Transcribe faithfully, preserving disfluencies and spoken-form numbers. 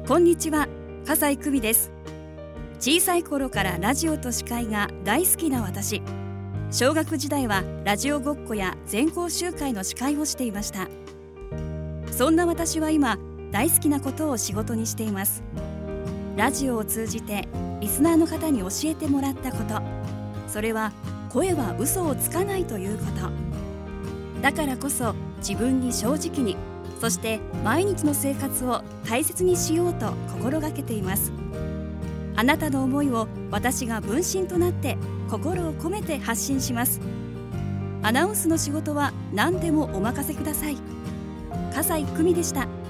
こんにちは、笠井久美です。小さい頃からラジオと司会が大好きな私。小学時代はラジオごっこや全校集会の司会をしていました。そんな私は今、大好きなことを仕事にしています。ラジオを通じてリスナーの方に教えてもらったこと、それは声は嘘をつかないということ。だからこそ自分に正直に、そして毎日の生活を大切にしようと心がけています。あなたの思いを私が分身となって心を込めて発信します。アナウンスの仕事は何でもお任せください。笠井久美でした。